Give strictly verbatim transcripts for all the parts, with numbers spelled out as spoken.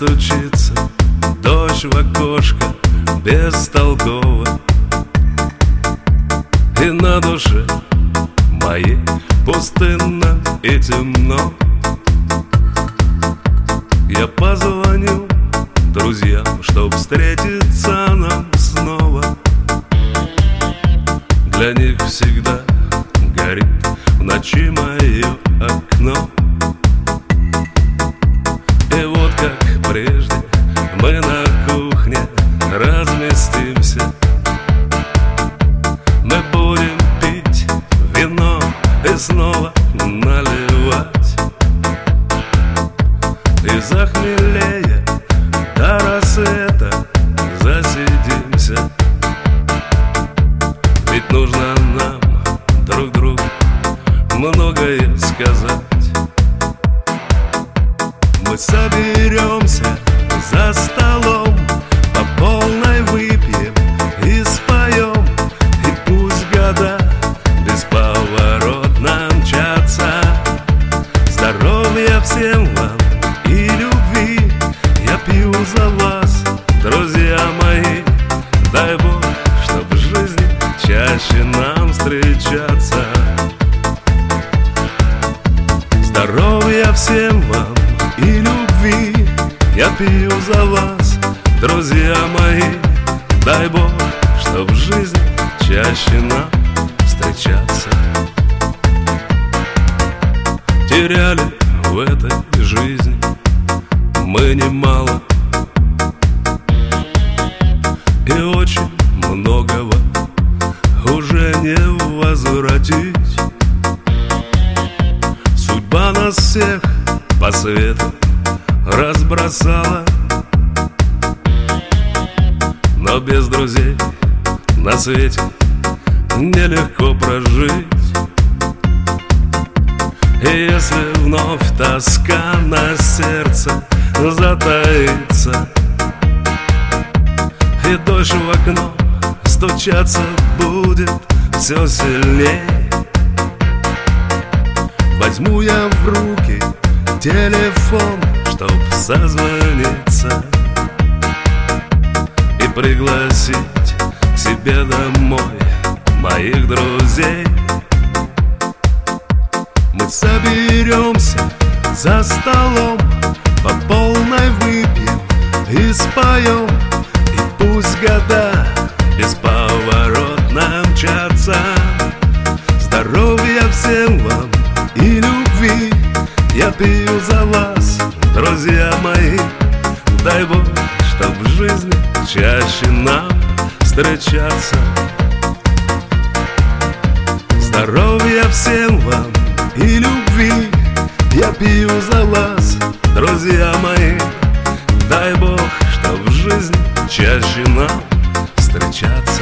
стучится дождь в окошко бестолково, и на душе моей пустынно и темно. Я позвоню друзьям, чтоб встретиться нам снова. Для них всегда горит в ночи мое окно. И вот как прежде мы на кухне разместимся. Мы будем пить вино и снова наливать, и захмелея до рассвета засидимся. Ведь нужно нам друг другу многое сказать. Мы соберемся за столом, по полной выпьем и споем, и пусть года бесповоротно мчатся. Здоровья всем вам и любви, я пью за вас, друзья мои. Дай Бог, чтоб в жизни чаще нам встречаться. Здоровья всем вам и любви, я пью за вас, друзья мои. Дай Бог, чтоб в жизни чаще нам встречаться. Теряли в этой жизни мы немало, и очень многого уже не возвратить. Судьба нас всех по свету разбросала, но без друзей на свете нелегко прожить. И если вновь тоска на сердце затаится, и дождь в окно стучаться будет все сильней, возьму я в руки телефон, чтоб созвониться и пригласить к себе домой моих друзей. Мы соберемся за столом, по полной выпьем и споем, и пусть года бесповоротно мчатся. Здоровья всем вам и любви, я пью за вас, друзья мои. Дай Бог, чтоб в жизни чаще нам встречаться. Здоровья всем вам и любви, я пью за вас, друзья мои. Дай Бог, чтоб в жизни чаще нам встречаться.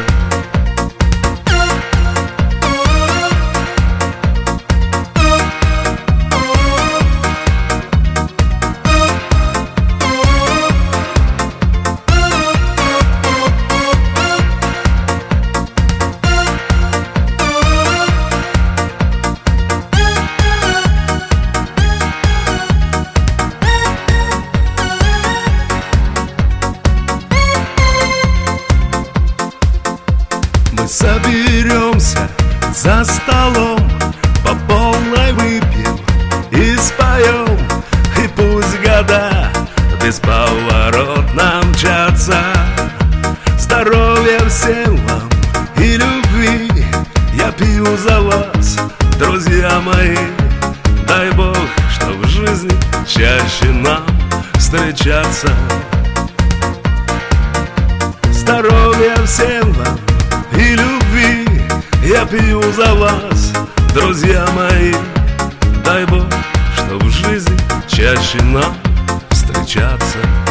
Мы соберемся за столом, по полной выпьем и споем, и пусть года бесповоротно мчатся. Здоровья всем вам и любви, я пью за вас, друзья мои. Дай Бог, чтоб в жизни чаще нам встречаться. Здоровья всем вам и любви, я пью за вас, друзья мои. Дай Бог, чтоб в жизни чаще нам встречаться.